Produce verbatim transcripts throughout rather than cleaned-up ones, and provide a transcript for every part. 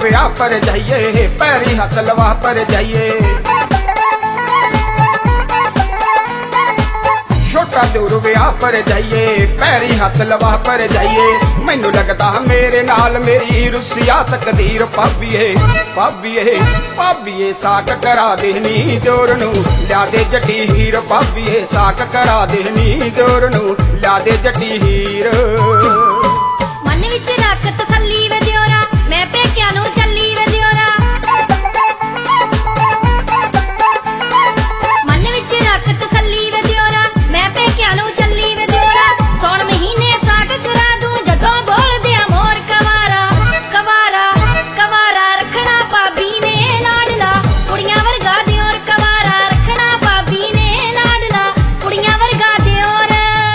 विआह पर जाइए, पैरी हथ लवा पर जाइए। छोटा दूर विआह पर जाइए, पैरी हथ लवा पर जाइए। मैनू लगदा मेरे नाल मेरी रुसिया तकदीर। भाभीए भाभीए भाभीए साक करा देनी जोर नू लिया दे जटी हीर। भाभीए साक करा देनी जोर नू लिया दे जटी हीर। मन विच रख तसल्ली वे दियोरा, मैं पेकिया नू चली वे दियोरा। मन विच रख तसल्ली वे दियोरा, मैं पेकिया नू चली वे दियोरा। सौण महीने साक करा दूं जदों बोल दिया मोर कवारा। कवारा कवारा रखना भाभी ने लाडला, कुड़ियां वर्गा दियोर। कवारा रखना भाभी ने लाडला, कुड़ियां वर्गा दियोर।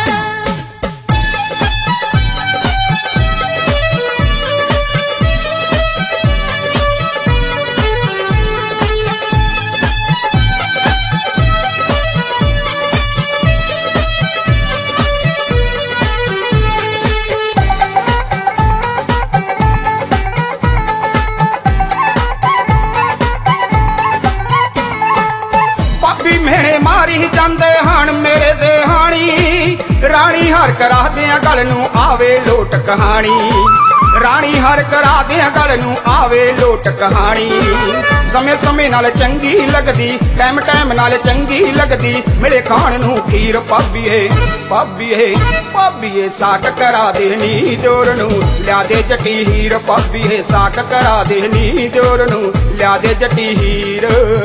मेरे मारी जांदे हन मेरे देहानी, रानी हर करा दिया गल नू आवे लोट कहानी। रानी हर करा दिया गल नू आवे लोट कहानी। समय समय नाल चंगी लगदी, टाइम टाइम नाल चंगी लगदी। मिले खाण नू खीर। भाभीए भाभीए भाभीए साक करा देनी जोर नू लिया दे जटी हीर। भाभीए साक करा देनी जोर नू लिया दे जटी हीर।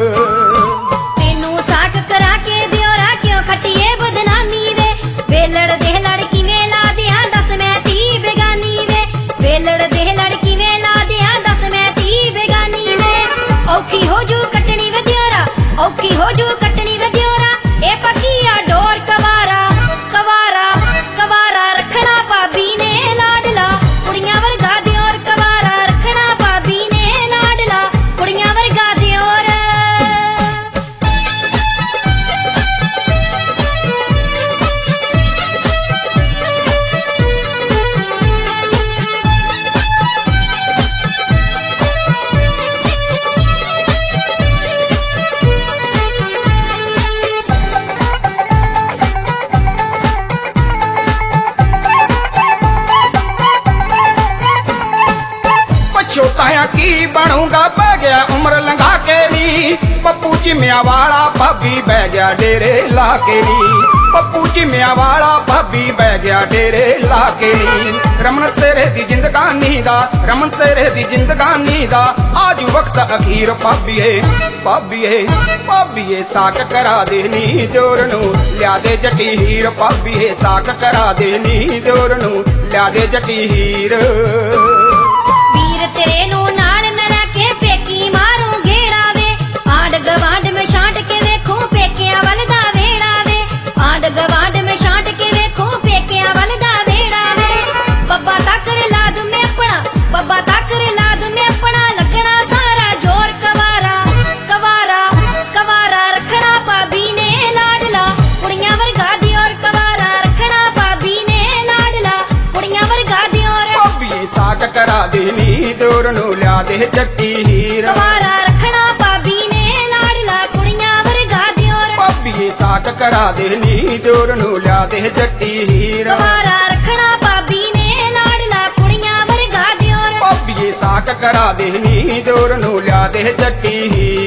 साक करा के दियोरा क्यों खटिए बदनामी वे। वेलड़ दे लड़की में ला दिया दस मैं ती बेगानी वे। वेलड़ दे लड़की में ला दिया दस मैं ती बेगानी वे। औखी हो जू कटनी वे दियोरा, औखी हो जू कटनी वे दियोरा। ए पकिया डोर कवारा कवारा कवारा रखना भाभी ने लाडला, कुड़ियां वर्गा दियोर। कवारा रखना भाभी ने लाडला, कुड़ियां वर्गा दियोर। छोटाया की बनूंगा बह गया उम्र लंघा के नी। पप्पू चिमिया वाला भाभी बह गया डेरे ला के नी। पप्पू चिमिया वाला भाभी बह गया डेरे ला के नी। रमन तेरे दी जिंदगानी दा, रमन तेरे दी जिंदगानी दा आज वक्त अखीर। भाभीए भाभीए भाभीए साक करा देनी जोर नू लिया दे जटी हीर। भाभीए साक करा देनी जोर नू लिया दे जटी हीर। तेरे नू नाल मिला के पेकी मारूं घेड़ा वे। आंड गवांड में छांट के देखूं पेकिया वल दा वेड़ा वे। आंड गवांड में छांट के देखूं पेकिया वल दा वेड़ा वे। बब्बा ताकर ला दूं मैं अपना, बब्बा ताकर ला दूं मैं अपना। लगना सारा जोर कवारा कवारा कवारा रखना भाभी ने लाडला, कुड़ियां वर्गा दियोर। कवारा रखना भाभी ने लाडला, कुड़ियां वर्गा दियोर। भाभीए साक करा देनी जोर नू लिया दे जटी हीर। कवारा रखना भाभी ने लाडला, कुड़ियां वर्गा दियोर। भाभीए साक करा देनी जोर नू लिया दे जटी हीर। कवारा रखना भाभी ने लाडला, कुड़ियां वर्गा दियोर। भाभीए साक करा देनी जोर नू लिया दे जटी हीर।